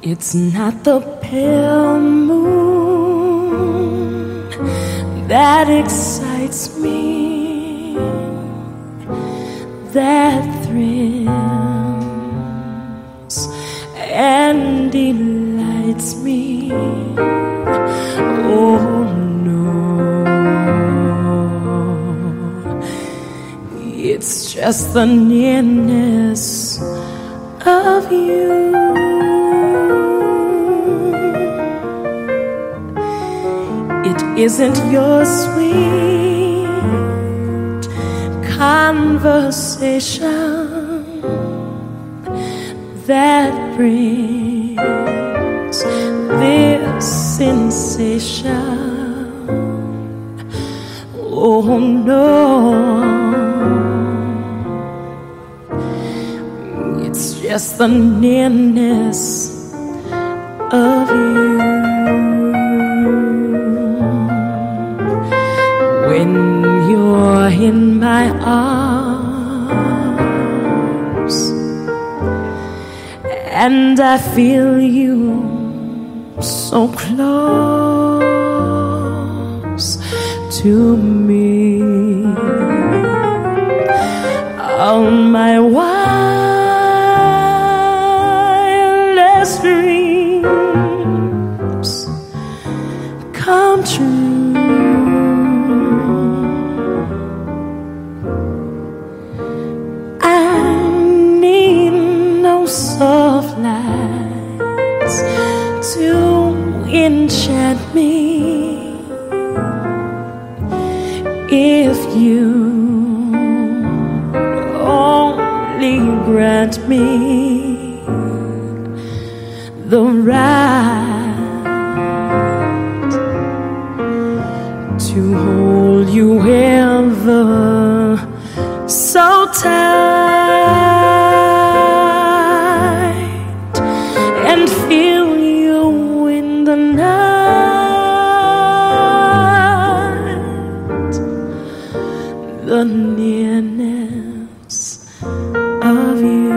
It's not the pale moon that excites me, that thrills and delights me. Oh no, it's just the nearness of you. It isn't your sweet conversation that brings this sensation. Oh no, it's just the nearness of you. When you're in my arms and I feel you so close to me, all my wildest dreams come true. Soft lights to enchant me. If you only grant me the right to hold you ever so tight, and feel you in the night, the nearness of you.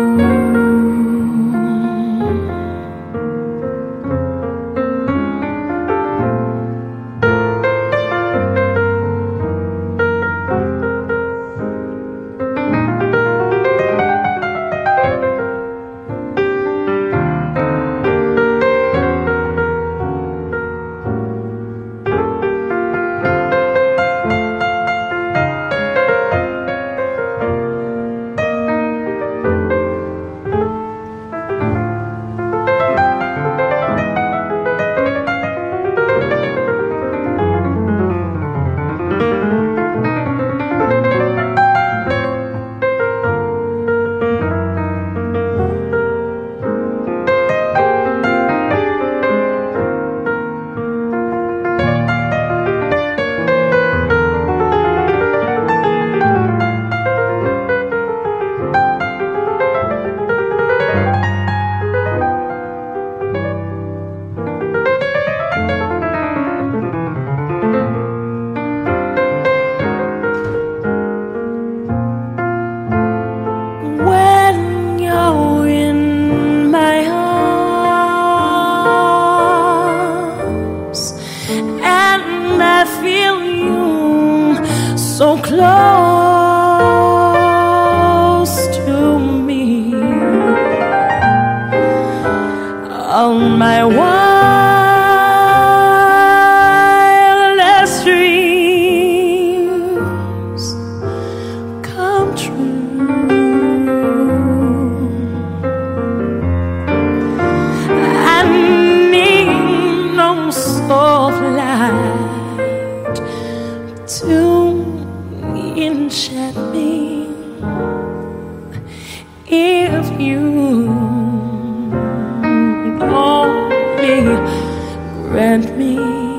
So close to me, all my wildest dreams come true. I need no soft light to enchant me. If you only grant me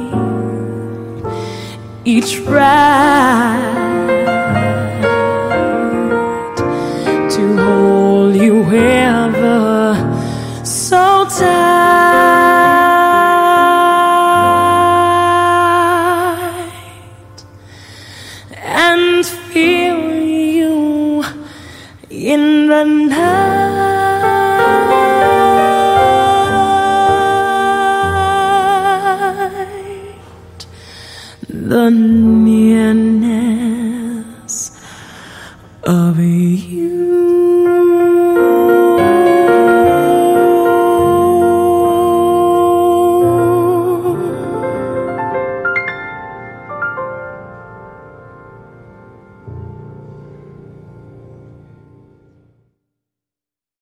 each right to hold you ever so tight, and feel you in the night. the nearness of you.